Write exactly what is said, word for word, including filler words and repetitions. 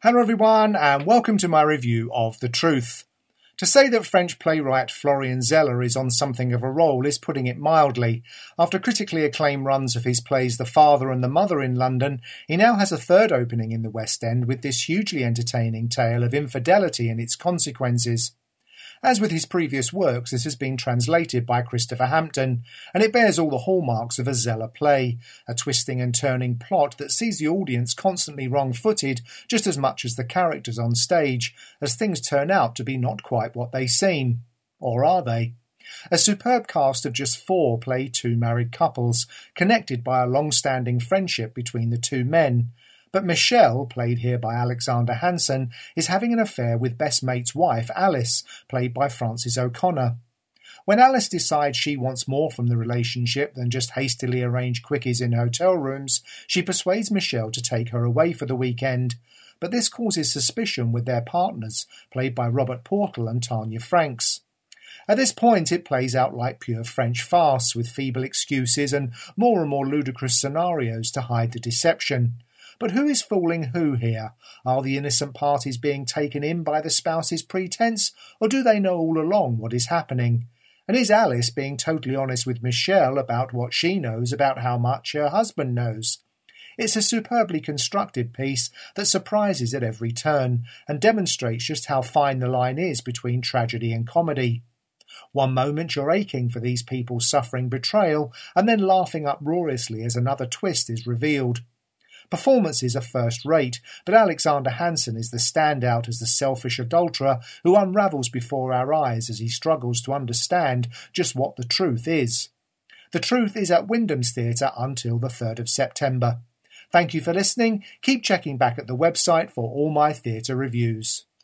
Hello everyone and welcome to my review of The Truth. To say that French playwright Florian Zeller is on something of a roll is putting it mildly. After critically acclaimed runs of his plays The Father and the Mother in London, he now has a third opening in the West End with this hugely entertaining tale of infidelity and its consequences. As with his previous works, this has been translated by Christopher Hampton, and it bears all the hallmarks of a Zeller play, a twisting and turning plot that sees the audience constantly wrong-footed just as much as the characters on stage, as things turn out to be not quite what they seem. Or are they? A superb cast of just four play two married couples, connected by a long-standing friendship between the two men. But Michelle, played here by Alexander Hansen, is having an affair with best mate's wife, Alice, played by Frances O'Connor. When Alice decides she wants more from the relationship than just hastily arranged quickies in hotel rooms, she persuades Michelle to take her away for the weekend. But this causes suspicion with their partners, played by Robert Portal and Tanya Franks. At this point it plays out like pure French farce, with feeble excuses and more and more ludicrous scenarios to hide the deception. But who is fooling who here? Are the innocent parties being taken in by the spouse's pretense, or do they know all along what is happening? And is Alice being totally honest with Michelle about what she knows about how much her husband knows? It's a superbly constructed piece that surprises at every turn and demonstrates just how fine the line is between tragedy and comedy. One moment you're aching for these people suffering betrayal and then laughing uproariously as another twist is revealed. Performances are first-rate, but Alexander Hansen is the standout as the selfish adulterer who unravels before our eyes as he struggles to understand just what the truth is. The Truth is at Wyndham's Theatre until the third of September. Thank you for listening. Keep checking back at the website for all my theatre reviews.